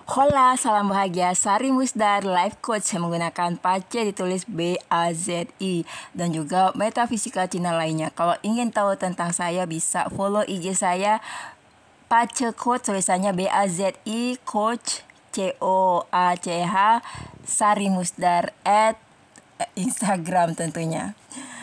Hola, salam bahagia. Sari Musdar, life coach yang menggunakan pace ditulis BAZI dan juga metafisika Cina lainnya. Kalau ingin tahu tentang saya bisa follow IG saya pace coach, tulisannya BAZI coach COACH Sari Musdar at Instagram tentunya.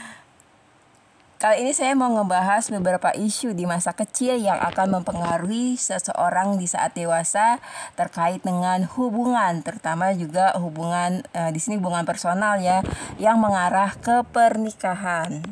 Kali ini saya mau ngebahas beberapa isu di masa kecil yang akan mempengaruhi seseorang di saat dewasa terkait dengan hubungan, terutama juga hubungan di sini hubungan personal ya, yang mengarah ke pernikahan.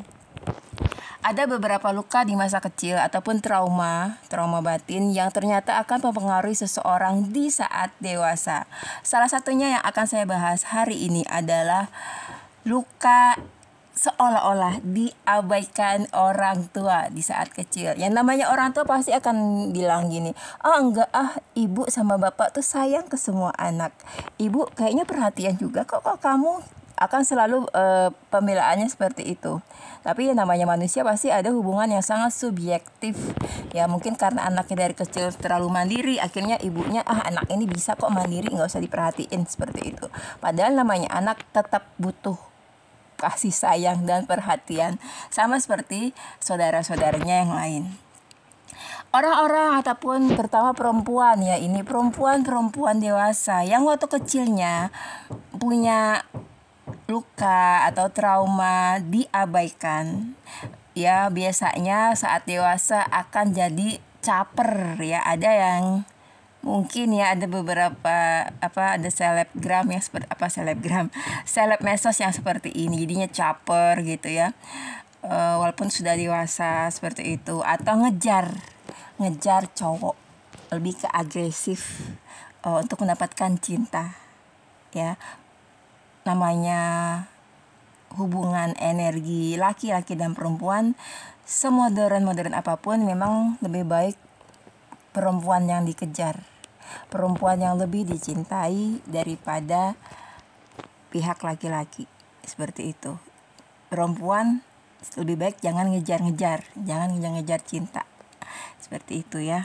Ada beberapa luka di masa kecil ataupun trauma batin yang ternyata akan mempengaruhi seseorang di saat dewasa. Salah satunya yang akan saya bahas hari ini adalah luka seolah-olah diabaikan orang tua di saat kecil. Yang namanya orang tua pasti akan bilang gini, enggak ibu sama bapak tuh sayang ke semua anak. Ibu kayaknya perhatian juga kok kamu, akan selalu pembelaannya seperti itu. Tapi namanya manusia pasti ada hubungan yang sangat subjektif. Ya mungkin karena anaknya dari kecil terlalu mandiri, akhirnya ibunya anak ini bisa kok mandiri, nggak usah diperhatiin seperti itu. Padahal namanya anak tetap butuh kasih sayang dan perhatian, sama seperti saudara-saudaranya yang lain. Orang-orang ataupun terutama perempuan ya, ini perempuan dewasa yang waktu kecilnya punya luka atau trauma diabaikan, ya biasanya saat dewasa akan jadi caper ya. Ada yang mungkin ya, ada beberapa ada selebgram yang seperti seleb medsos yang seperti ini, jadinya caper gitu ya, walaupun sudah dewasa seperti itu. Atau ngejar cowok, lebih ke agresif untuk mendapatkan cinta ya. Namanya hubungan energi laki-laki dan perempuan, semodern apapun, memang lebih baik perempuan yang dikejar, perempuan yang lebih dicintai daripada pihak laki-laki, seperti itu. Perempuan lebih baik jangan ngejar cinta, seperti itu ya.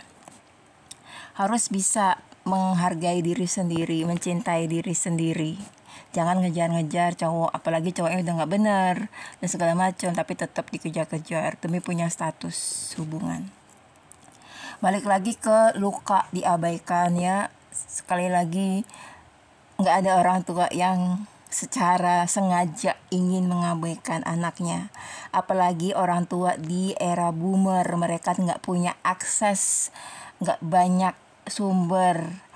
Harus bisa menghargai diri sendiri, mencintai diri sendiri. Jangan ngejar cowok, apalagi cowoknya udah gak benar dan segala macam, tapi tetap dikejar-kejar demi punya status hubungan. Balik lagi ke luka diabaikan ya. Sekali lagi, gak ada orang tua yang secara sengaja ingin mengabaikan anaknya. Apalagi orang tua di era boomer, mereka gak punya akses, gak banyak sumber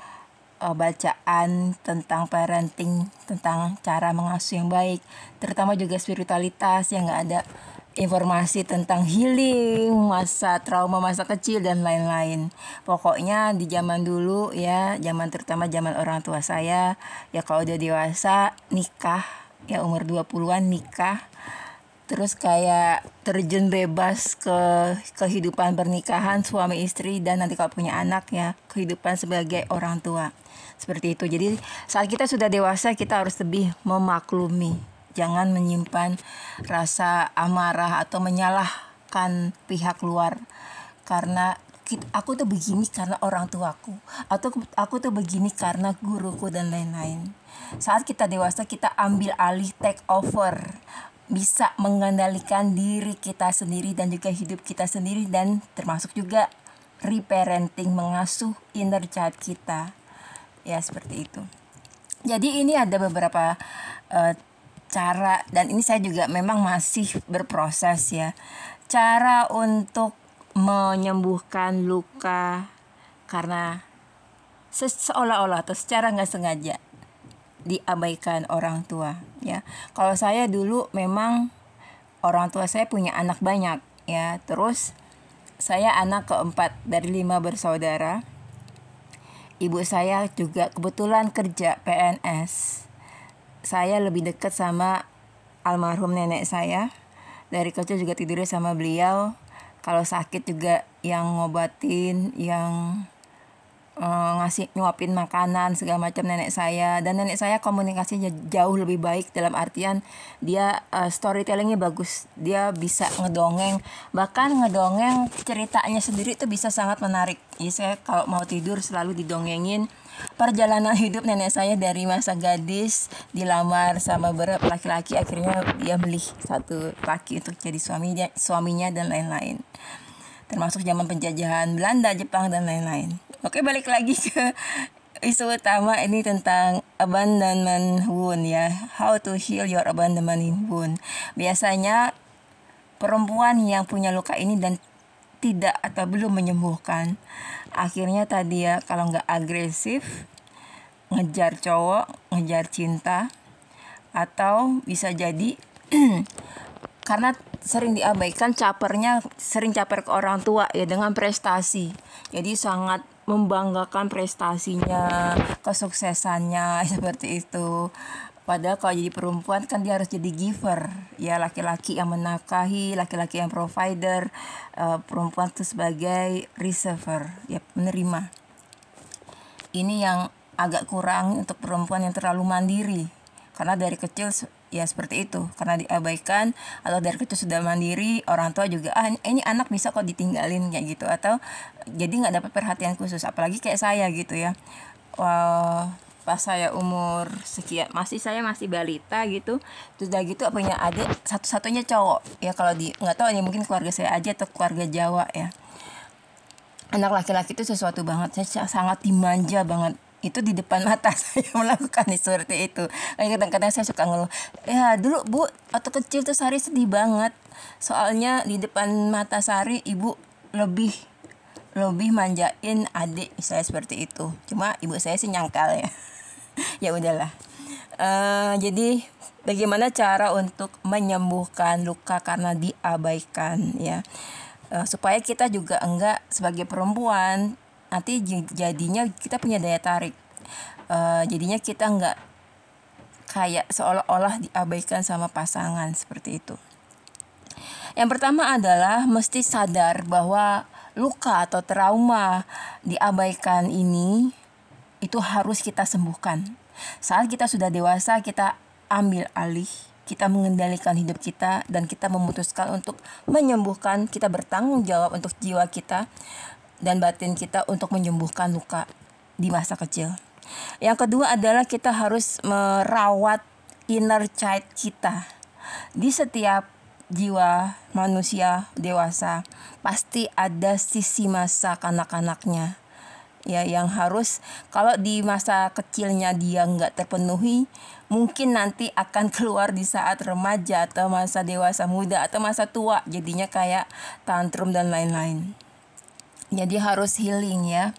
bacaan tentang parenting, tentang cara mengasuh yang baik, terutama juga spiritualitas, yang gak ada informasi tentang healing, trauma masa kecil dan lain-lain. Pokoknya di zaman dulu ya, terutama zaman orang tua saya, ya kalau udah dewasa nikah, ya umur 20-an nikah, terus kayak terjun bebas ke kehidupan pernikahan suami istri, dan nanti kalau punya anak ya kehidupan sebagai orang tua. Seperti itu. Jadi saat kita sudah dewasa, kita harus lebih memaklumi. Jangan menyimpan rasa amarah atau menyalahkan pihak luar, karena aku tuh begini karena orang tuaku, atau aku tuh begini karena guruku dan lain-lain. Saat kita dewasa, kita ambil alih, take over, bisa mengendalikan diri kita sendiri dan juga hidup kita sendiri, dan termasuk juga reparenting, mengasuh inner child kita ya, seperti itu. Jadi ini ada beberapa cara, dan ini saya juga memang masih berproses ya, cara untuk menyembuhkan luka karena seolah-olah atau secara gak sengaja diabaikan orang tua ya. Kalau saya dulu memang orang tua saya punya anak banyak ya, terus saya anak keempat dari 5 bersaudara. Ibu saya juga kebetulan kerja PNS. Saya lebih dekat sama almarhum nenek saya. Dari kecil juga tidurnya sama beliau. Kalau sakit juga yang ngobatin, yang ngasih nyuapin makanan segala macam nenek saya, dan nenek saya komunikasinya jauh lebih baik dalam artian dia storytellingnya bagus, dia bisa ngedongeng, bahkan ngedongeng ceritanya sendiri itu bisa sangat menarik. Jadi saya kalau mau tidur selalu didongengin perjalanan hidup nenek saya dari masa gadis dilamar sama beberapa laki-laki, akhirnya dia milih satu laki untuk jadi suaminya dan lain-lain, termasuk zaman penjajahan Belanda, Jepang, dan lain-lain. Oke, balik lagi ke isu utama ini tentang abandonment wound ya. How to heal your abandonment wound. Biasanya perempuan yang punya luka ini dan tidak atau belum menyembuhkan, akhirnya tadi ya, kalau nggak agresif, ngejar cowok, ngejar cinta, atau bisa jadi karena sering diabaikan, sering caper ke orang tua ya dengan prestasi. Jadi sangat membanggakan prestasinya, kesuksesannya seperti itu. Padahal kalau jadi perempuan kan dia harus jadi giver. Ya, laki-laki yang menafkahi, laki-laki yang provider, perempuan itu sebagai receiver, ya penerima. Ini yang agak kurang untuk perempuan yang terlalu mandiri. Karena dari kecil ya seperti itu, karena diabaikan atau dari kecil sudah mandiri, orang tua juga ini anak bisa kok ditinggalin kayak gitu, atau jadi nggak dapat perhatian khusus. Apalagi kayak saya gitu ya, pas saya umur sekian, saya masih balita gitu, terus udah gitu punya adik satu-satunya cowok ya. Kalau nggak tahu ini mungkin keluarga saya aja atau keluarga Jawa ya, anak laki-laki itu sesuatu banget, saya sangat dimanja banget. Itu di depan mata saya melakukan seperti itu. Kadang-kadang saya suka ngeluh, ya dulu Bu waktu kecil tuh Sari sedih banget, soalnya di depan mata Sari ibu lebih manjain adik saya seperti itu. Cuma ibu saya sih nyangkal ya. Ya udahlah. Jadi bagaimana cara untuk menyembuhkan luka karena diabaikan ya, supaya kita juga enggak sebagai perempuan nanti jadinya kita punya daya tarik, jadinya kita enggak kayak seolah-olah diabaikan sama pasangan seperti itu. Yang pertama adalah mesti sadar bahwa luka atau trauma diabaikan ini itu harus kita sembuhkan. Saat kita sudah dewasa, kita ambil alih, kita mengendalikan hidup kita, dan kita memutuskan untuk menyembuhkan. Kita bertanggung jawab untuk jiwa kita dan batin kita untuk menyembuhkan luka di masa kecil. Yang kedua adalah kita harus merawat inner child kita. Di setiap jiwa manusia dewasa pasti ada sisi masa kanak-kanaknya ya, yang harus, kalau di masa kecilnya dia nggak terpenuhi, mungkin nanti akan keluar di saat remaja atau masa dewasa muda atau masa tua, jadinya kayak tantrum dan lain-lain. Jadi harus healing ya.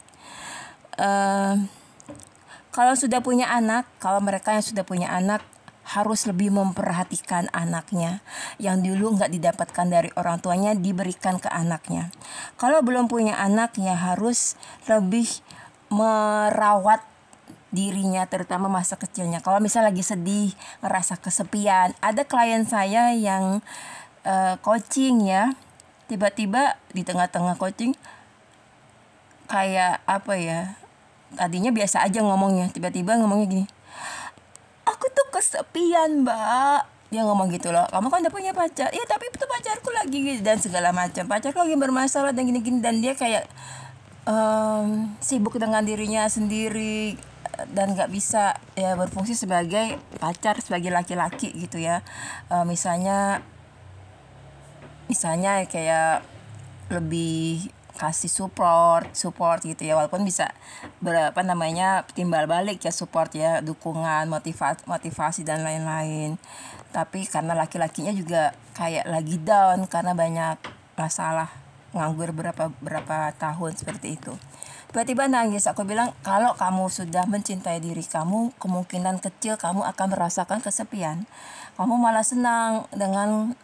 Kalau mereka yang sudah punya anak harus lebih memperhatikan anaknya yang dulu nggak didapatkan dari orang tuanya, diberikan ke anaknya. Kalau belum punya anak ya harus lebih merawat dirinya, terutama masa kecilnya. Kalau misalnya lagi sedih, ngerasa kesepian, ada klien saya yang coaching ya, tiba-tiba di tengah-tengah coaching kayak apa ya, tadinya biasa aja ngomongnya, tiba-tiba ngomongnya gini, aku tuh kesepian Mbak, dia ngomong gitu loh. Kamu kan udah punya pacar, iya tapi itu pacarku lagi, dan segala macam, pacarku lagi bermasalah dan gini-gini, dan dia kayak sibuk dengan dirinya sendiri dan nggak bisa ya berfungsi sebagai pacar, sebagai laki-laki gitu ya. Misalnya kayak lebih kasih support gitu ya, walaupun bisa timbal balik ya, support ya, dukungan, motivasi dan lain-lain. Tapi karena laki-lakinya juga kayak lagi down karena banyak masalah, nganggur berapa tahun seperti itu, tiba-tiba nangis. Aku bilang, kalau kamu sudah mencintai diri kamu, kemungkinan kecil kamu akan merasakan kesepian. Kamu malah senang dengan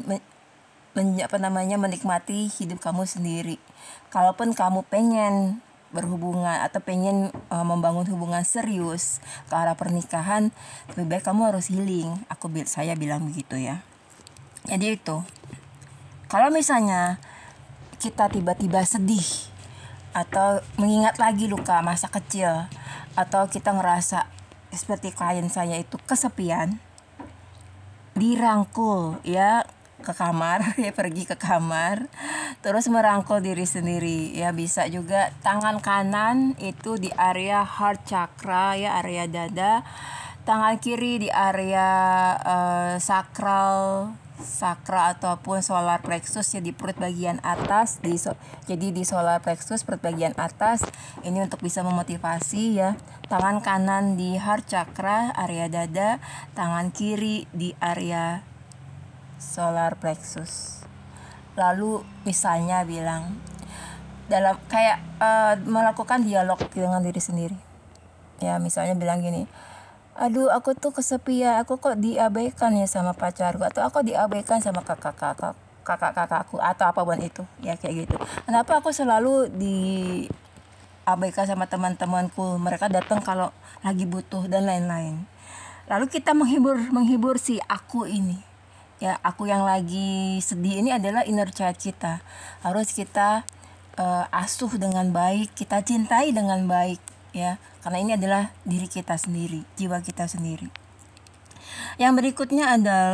menikmati hidup kamu sendiri. Kalaupun kamu pengen berhubungan atau pengen membangun hubungan serius ke arah pernikahan, lebih baik kamu harus healing. Saya bilang begitu ya. Jadi itu, kalau misalnya kita tiba-tiba sedih atau mengingat lagi luka masa kecil, atau kita ngerasa seperti klien saya itu kesepian, dirangkul ya ke kamar ya, pergi ke kamar terus merangkul diri sendiri ya. Bisa juga tangan kanan itu di area heart chakra ya, area dada, tangan kiri di area sakral ataupun solar plexus ya, di perut bagian atas, jadi di solar plexus perut bagian atas ini untuk bisa memotivasi ya. Tangan kanan di heart chakra area dada, tangan kiri di area solar plexus. Lalu misalnya bilang dalam kayak melakukan dialog dengan diri sendiri ya, misalnya bilang gini, aduh aku tuh kesepian, aku kok diabaikan ya sama pacarku, atau aku diabaikan sama kakak-kakakku atau apapun itu ya, kayak gitu. Kenapa aku selalu diabaikan sama teman-temanku, mereka datang kalau lagi butuh dan lain-lain. Lalu kita menghibur si aku ini ya, aku yang lagi sedih ini adalah inner child kita, harus kita asuh dengan baik, kita cintai dengan baik ya, karena ini adalah diri kita sendiri, jiwa kita sendiri. Yang berikutnya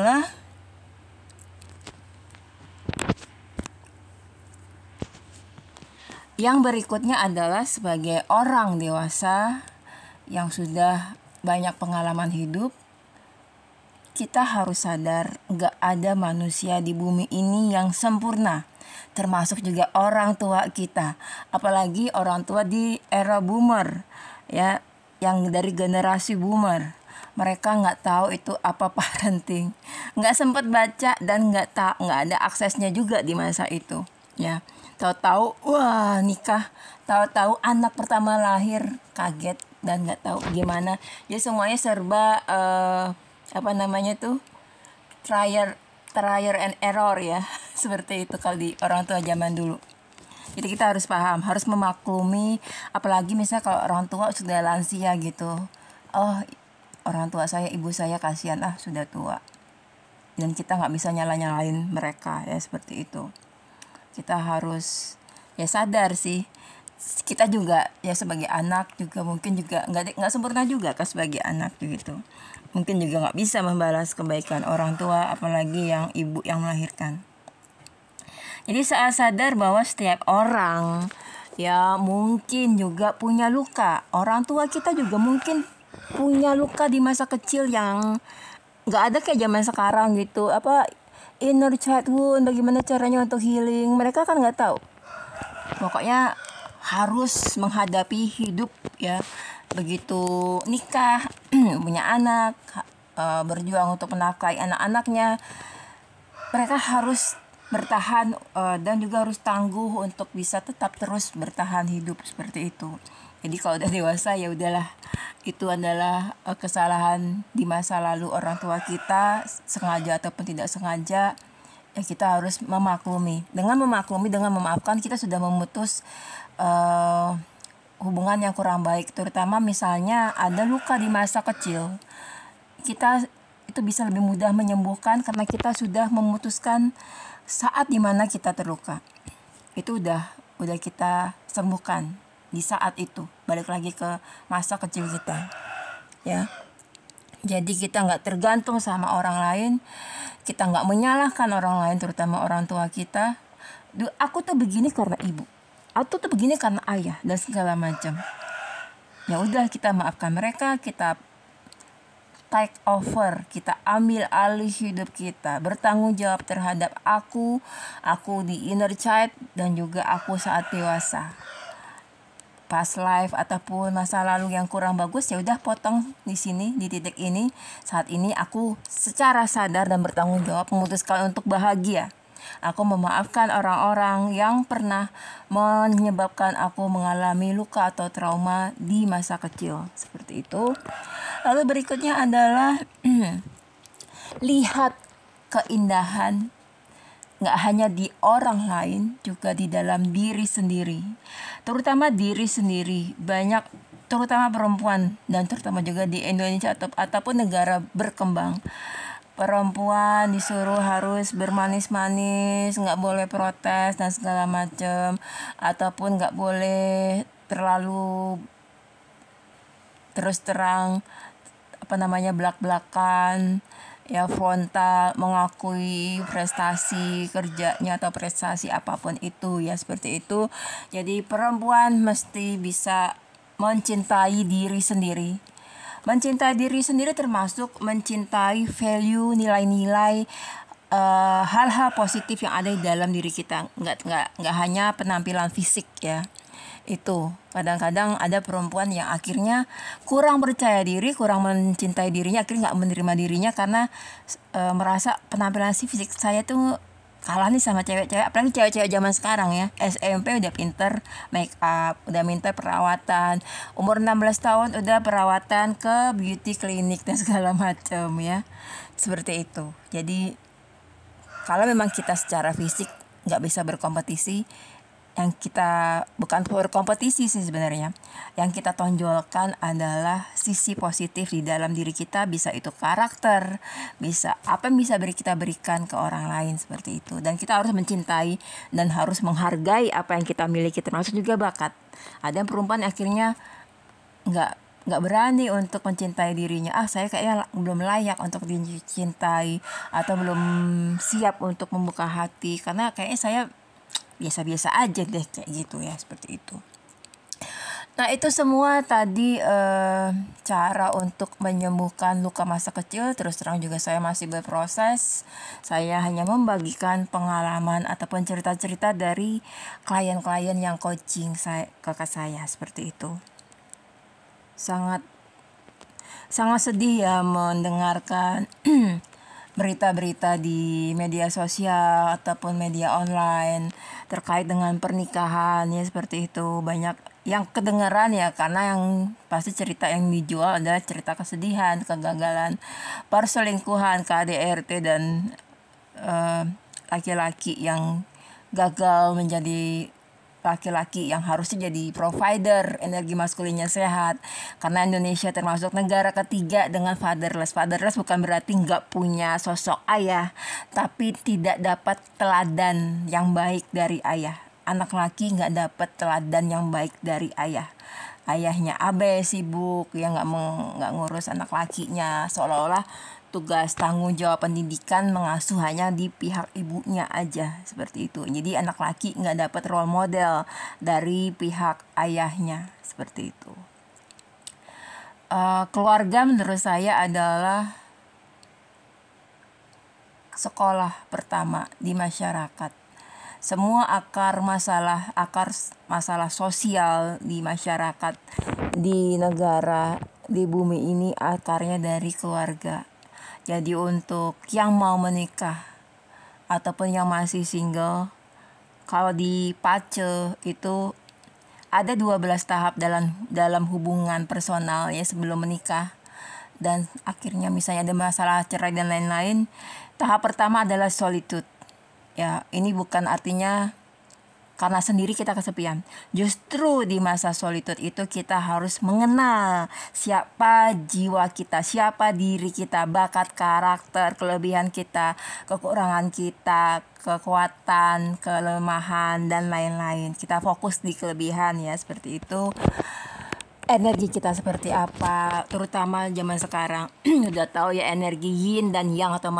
adalah sebagai orang dewasa yang sudah banyak pengalaman hidup, kita harus sadar gak ada manusia di bumi ini yang sempurna, termasuk juga orang tua kita, apalagi orang tua di era boomer ya, yang dari generasi boomer. Mereka nggak tahu itu apa parenting, nggak sempat baca dan nggak ada aksesnya juga di masa itu ya. Tahu-tahu wah nikah, tahu-tahu anak pertama lahir, kaget dan nggak tahu gimana. Jadi semuanya serba trial and error ya seperti itu kalau di orang tua zaman dulu. Jadi kita harus paham, harus memaklumi, apalagi misalnya kalau orang tua sudah lansia gitu, oh orang tua saya, ibu saya kasihan sudah tua, dan kita nggak bisa nyalain mereka ya, seperti itu. Kita harus ya sadar sih, kita juga ya sebagai anak juga mungkin juga nggak sempurna juga kan sebagai anak gitu, mungkin juga nggak bisa membalas kebaikan orang tua, apalagi yang ibu yang melahirkan. Jadi saat sadar bahwa setiap orang ya mungkin juga punya luka, orang tua kita juga mungkin punya luka di masa kecil yang nggak ada kayak zaman sekarang gitu, inner childhood, bagaimana caranya untuk healing, mereka kan nggak tahu. Pokoknya harus menghadapi hidup ya, begitu nikah punya anak, berjuang untuk menafkahi anak-anaknya, mereka harus bertahan dan juga harus tangguh untuk bisa tetap terus bertahan hidup seperti itu. Jadi kalau udah dewasa ya udahlah, itu adalah kesalahan di masa lalu orang tua kita, sengaja ataupun tidak sengaja ya, kita harus memaklumi. Dengan memaafkan, kita sudah memutus hubungan yang kurang baik, terutama misalnya ada luka di masa kecil. Kita itu bisa lebih mudah menyembuhkan karena kita sudah memutuskan saat dimana kita terluka. Itu udah kita sembuhkan di saat itu, balik lagi ke masa kecil kita ya. Jadi kita nggak tergantung sama orang lain, kita nggak menyalahkan orang lain, terutama orang tua kita. Aku tuh begini karena ibu, aku tuh begini karena ayah, dan segala macam. Ya udah, kita maafkan mereka, kita take over, kita ambil alih hidup kita, bertanggung jawab terhadap aku di inner child dan juga aku saat dewasa. Past life ataupun masa lalu yang kurang bagus ya udah potong di sini, di titik ini. Saat ini aku secara sadar dan bertanggung jawab memutuskan untuk bahagia. Aku memaafkan orang-orang yang pernah menyebabkan aku mengalami luka atau trauma di masa kecil. Seperti itu. Lalu berikutnya adalah lihat keindahan gak hanya di orang lain, juga di dalam diri sendiri. Terutama diri sendiri. Banyak, terutama perempuan, dan terutama juga di Indonesia ataupun negara berkembang, perempuan disuruh harus bermanis-manis, nggak boleh protes dan segala macam, ataupun nggak boleh terlalu terus terang belak-belakan, ya frontal mengakui prestasi kerjanya atau prestasi apapun itu, ya seperti itu. Jadi perempuan mesti bisa mencintai diri sendiri. Mencintai diri sendiri termasuk mencintai value, nilai-nilai, hal-hal positif yang ada di dalam diri kita. Nggak hanya penampilan fisik, ya. Itu kadang-kadang ada perempuan yang akhirnya kurang percaya diri, kurang mencintai dirinya, akhirnya nggak menerima dirinya karena merasa penampilan fisik saya tuh kalah nih sama cewek-cewek, apalagi cewek-cewek zaman sekarang, ya. SMP udah pinter make up, udah minta perawatan, umur 16 tahun udah perawatan ke beauty clinic dan segala macam, ya. Seperti itu. Jadi kalau memang kita secara fisik nggak bisa berkompetisi, yang kita bukan berkompetisi sih sebenarnya, yang kita tonjolkan adalah sisi positif di dalam diri kita, bisa itu karakter, bisa apa yang bisa kita berikan ke orang lain, seperti itu. Dan kita harus mencintai dan harus menghargai apa yang kita miliki, termasuk juga bakat. Ada perempuan akhirnya nggak berani untuk mencintai dirinya. Saya kayaknya belum layak untuk dicintai, atau belum siap untuk membuka hati karena kayaknya saya biasa-biasa aja deh, kayak gitu, ya, seperti itu. Nah, itu semua tadi cara untuk menyembuhkan luka masa kecil. Terus terang juga saya masih berproses. Saya hanya membagikan pengalaman ataupun cerita-cerita dari klien-klien yang coaching ke saya, seperti itu. Sangat sedih, ya, mendengarkan berita-berita di media sosial ataupun media online terkait dengan pernikahan, ya, seperti itu. Banyak yang kedengaran, ya, karena yang pasti cerita yang dijual adalah cerita kesedihan, kegagalan, perselingkuhan, KDRT, dan laki-laki yang gagal menjadi laki-laki yang harusnya jadi provider, energi maskulinnya sehat. Karena Indonesia termasuk negara ketiga dengan fatherless. Fatherless bukan berarti nggak punya sosok ayah, tapi tidak dapat teladan yang baik dari ayah. Anak laki nggak dapat teladan yang baik dari ayah. Ayahnya abe, sibuk, ya, nggak ngurus anak lakinya, seolah-olah tugas tanggung jawab pendidikan mengasuh hanya di pihak ibunya aja, seperti itu. Jadi anak laki nggak dapat role model dari pihak ayahnya, seperti itu. Keluarga menurut saya adalah sekolah pertama di masyarakat. Semua akar masalah sosial di masyarakat, di negara, di bumi ini akarnya dari keluarga. Jadi untuk yang mau menikah ataupun yang masih single, kalau di PACE itu ada 12 tahap dalam hubungan personal, ya, sebelum menikah. Dan akhirnya misalnya ada masalah cerai dan lain-lain, tahap pertama adalah solitude. Ya, ini bukan artinya karena sendiri kita kesepian. Justru di masa solitude itu kita harus mengenal siapa jiwa kita, siapa diri kita, bakat, karakter, kelebihan kita, kekurangan kita, kekuatan, kelemahan, dan lain-lain. Kita fokus di kelebihan, ya, seperti itu. Energi kita seperti apa, terutama zaman sekarang udah tahu, ya, energi yin dan yang atau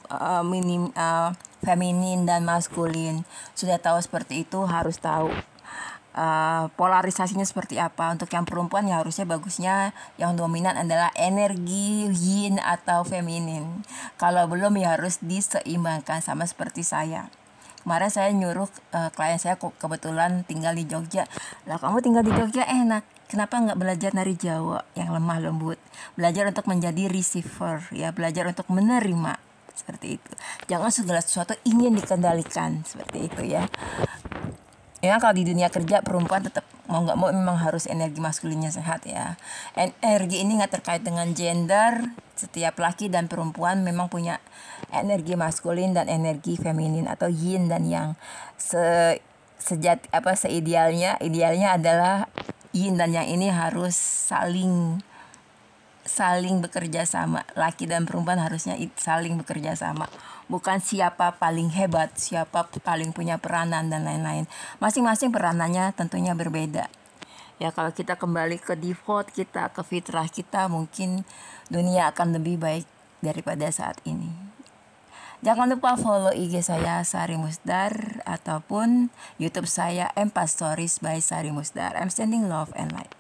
feminin dan maskulin. Sudah tahu seperti itu, harus tahu polarisasinya seperti apa. Untuk yang perempuan, ya, harusnya bagusnya yang dominan adalah energi yin atau feminin. Kalau belum, ya, harus diseimbangkan, sama seperti saya. Kemarin saya nyuruh klien saya, kebetulan tinggal di Jogja. Lah, kamu tinggal di Jogja enak, kenapa nggak belajar nari Jawa yang lemah lembut? Belajar untuk menjadi receiver, ya, belajar untuk menerima, seperti itu. Jangan segala sesuatu ingin dikendalikan, seperti itu, ya. Ya, kalau di dunia kerja perempuan tetap mau nggak mau memang harus energi maskulinnya sehat, ya. Energi ini nggak terkait dengan gender. Setiap laki dan perempuan memang punya energi maskulin dan energi feminin atau yin dan yang. Seidealnya adalah yin dan yang ini harus saling saling bekerja sama. Laki dan perempuan harusnya saling bekerja sama. Bukan siapa paling hebat, siapa paling punya peranan dan lain-lain. Masing-masing peranannya tentunya berbeda. Ya kalau kita kembali ke default kita, ke fitrah kita, mungkin dunia akan lebih baik daripada saat ini. Jangan lupa follow IG saya Sari Musdar ataupun YouTube saya Empat Stories by Sari Musdar. I'm sending love and light.